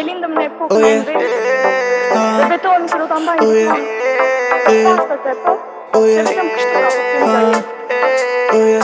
Melinda menepo Oh yeah. Beton se lo tambahin. Oh yeah. Oh yeah. Oh yeah.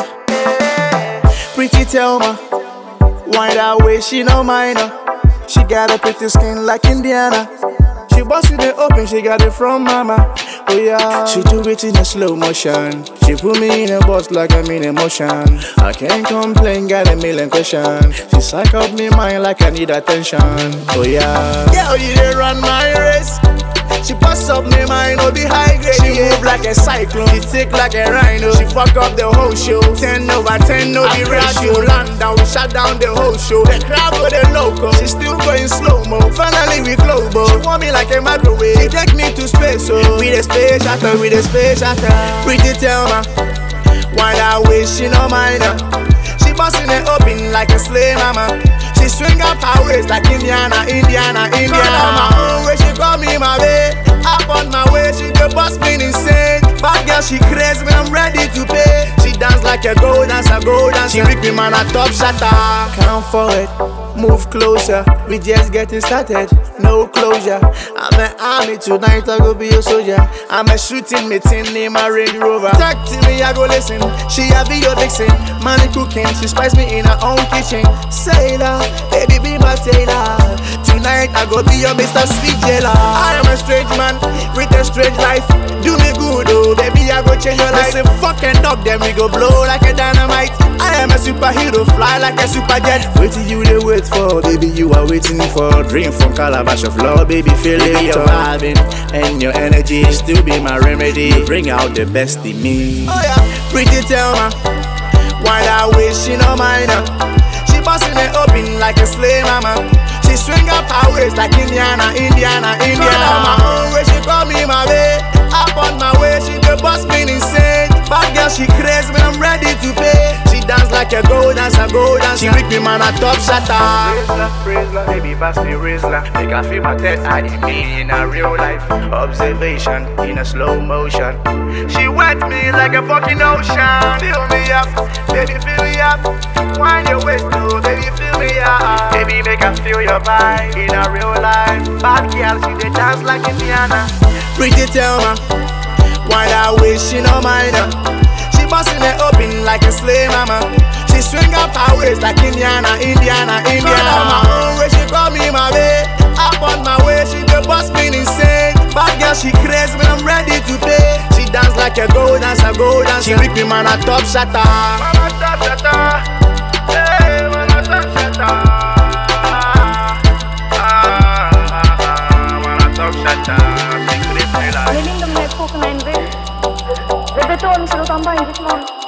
Pretty Thelma, why that way she no mind her. She got a pretty skin like Indiana. She bust it open, she got it from mama. Oh yeah. She do it in a slow motion. She put me in a box like I'm in emotion. I can't complain, got a million questions. She psych up me mind like I need attention. Oh yeah. Yeah, you did run my race. She bust up me mind, no be high grade. She move like a cyclone, she tick like a rhino. She fuck up the whole show, 10/10, no the ratio. Land down, shut down the whole show. The crowd go the loco, she still going slow-mo. Finally we global, she want me like a microwave. She take me to space, so with a space shuttle, with a space shuttle. Pretty Thelma, why that way she no mind her. She bustin' it open like a slave mama. She swing up her waist like Indiana. On my own way, she call me my way. Up on my way, she the boss me insane. Bad girl, she crazy, but I'm ready to pay. She dance like a go dancer. She rip me man a top shatter. Come forward, move closer. We just getting started, no closure. I'm an army tonight, I go be a soldier. I'm a shooting meeting in my Range Rover. Talk to me, I go listen. She a video vixen, money cooking. She spice me in her own kitchen. Sailor, baby be my tailor. Tonight I go be your Mr. Sweet Jailer. I am a strange man with a strange life. Do me good, oh baby, I go change your life. Listen, fucking dog, then we go blow like a dynamite. I am a superhero, fly like a super jet. What you they wait for, baby? You are waiting for. Dream from Calabash of love, baby, feel it. Your vibing and your energy still be my remedy. You bring out the best in me. Oh yeah, Pretty Thelma, why that way she no mind her. She bustin' it open like a slave mama. She swing up her waist like Indiana. On my own way, she call me my way. Up on my way, she the boss me insane. Bad girl, she crazy, but I'm ready to pay. She dance like a go dancer. She rip me man a top shatter. Praise la, baby, pass me Rizla. Make her feel my dead eye me in a real life. Observation in a slow motion. She wet me like a fucking ocean. Fill me up, baby, fill me up. Wind your waist, oh, baby, fill me up. Baby, make her feel your vibe in a real life. Bad girl, she dey dance like Indiana. Pretty Thelma, why that way she no mind her. She bustin' it open like a slave mama. She swing up her waist like Indiana. On my own way, she call me my way. Up on my way, she the boss me insane. Bad girl, she crazy, but I'm ready to pay. She dance like a go dancer. She rip me man a top shatter. Man a top shatter, hey, man a top shatter. Man a top shatter. Melinda menepo Beton se lo tambahin.